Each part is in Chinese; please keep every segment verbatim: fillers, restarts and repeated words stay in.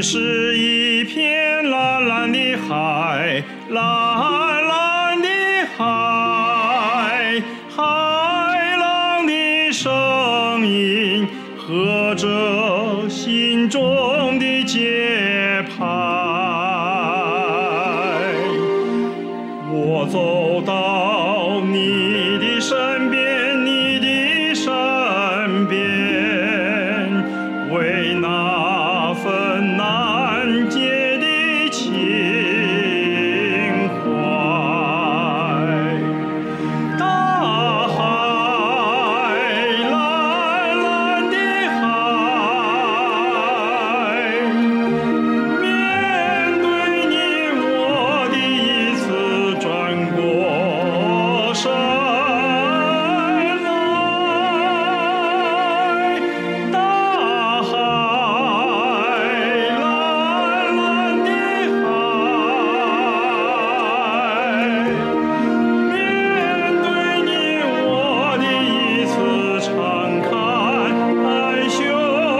是一片蓝蓝的海，蓝蓝的海，海浪的声音和着心中的节拍。我走到你的身边，你的身边，为那份难解的情怀。大海，蓝蓝的海，面对你我的一次转过身来。大海，蓝蓝的海，面对你我的一次敞开胸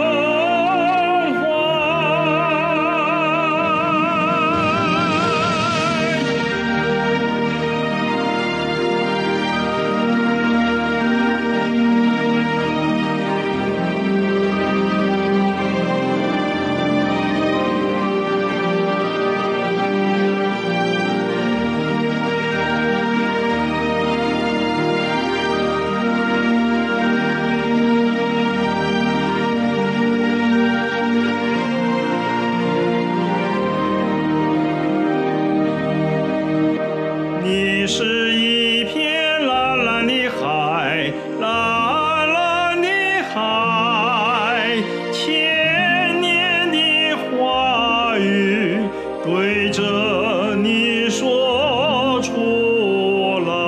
你是一片蓝蓝的海，蓝蓝的海，千年的话语对着你说出来。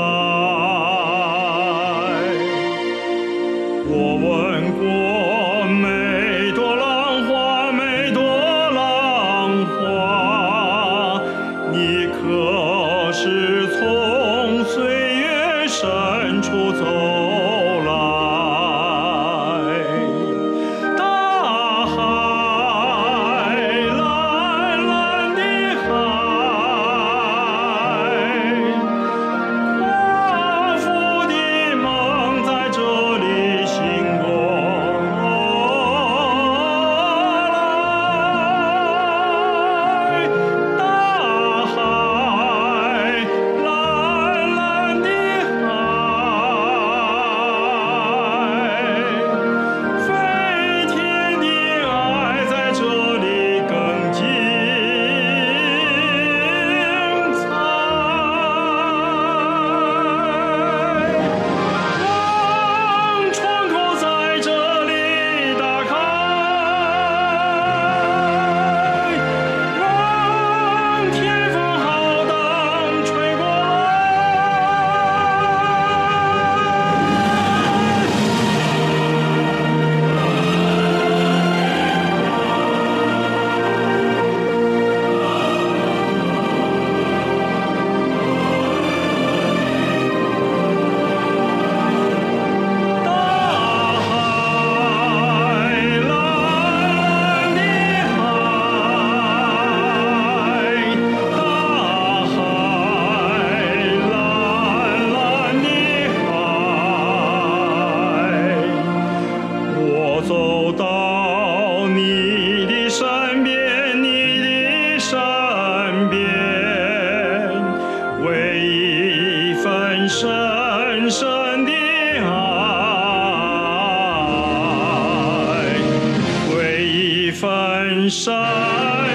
我问过每朵浪花，每朵浪花，你可是从岁月深处走来？大海，蓝蓝的海，华府的梦在这里醒过来。大海，蓝蓝的海，飞天的爱在这里更精彩。让窗口在这里打开，让天风浩荡吹过大海，蓝蓝的海，大海，蓝蓝的海，我走到你的身边，你的身边，为一份深深的爱，为一份深